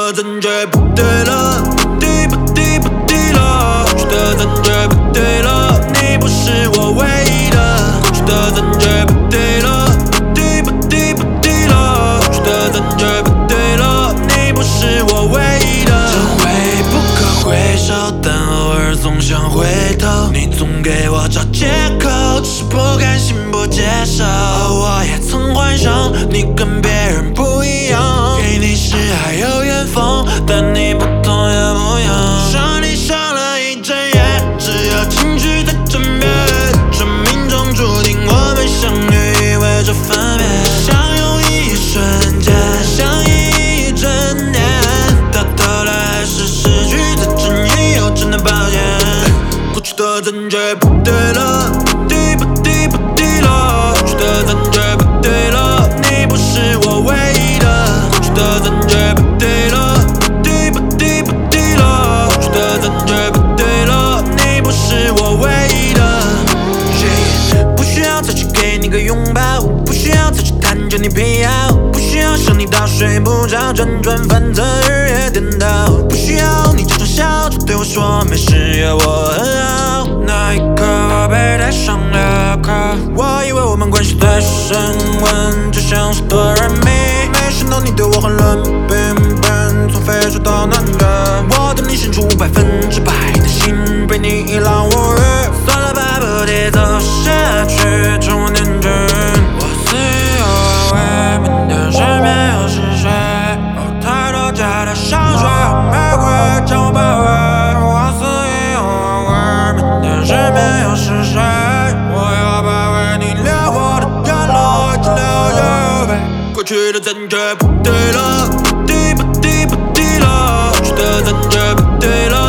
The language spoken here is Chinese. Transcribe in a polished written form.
的感觉不对了，不对不对不对了，过去的感觉不对了，你不是我唯一的。过去的感觉不对了，不对不对不对了，过去的感觉不对了，你不是我唯一的。成为不可回首，但偶尔总想回头，你总给我找借口，只是不甘心不接受。我也曾幻想你跟别人不一样，给你诗还有远方，但你不痛也不痒。伤你伤了一整夜，只有情绪在争辩，生命中注定我们相遇，意味着分别。相拥一瞬间，相依一整年，到头来还是失去的真意，又真的抱歉。过去的感觉不对了，不对不对不对了，过去的感觉不对了，你不是我唯一的。过去的感觉不对了，不对不对不对了，过去的感觉不对了，你不是我唯一的。不需要再去给你个拥抱，不需要再去探究你癖好，不需要想你到睡不着，辗转反侧日夜颠倒，不需要你假装笑着对我说没事，有我很好。那一刻我被带上了课，我以为我们关系在升温，就像是哆来咪，没想到你对我很冷冰冰，从非洲到南极，我对你献出100%的心，被你一览无余。算了吧，不提走下去，趁我年轻。我肆意而为，明天身边又是谁？有太多假的香水和玫瑰将我包围。我肆意而为，明天身边又是谁？我要把为你流过的眼泪尽流眼泪。过去的感觉不对了，不对不对不对了，过去的感觉不对了。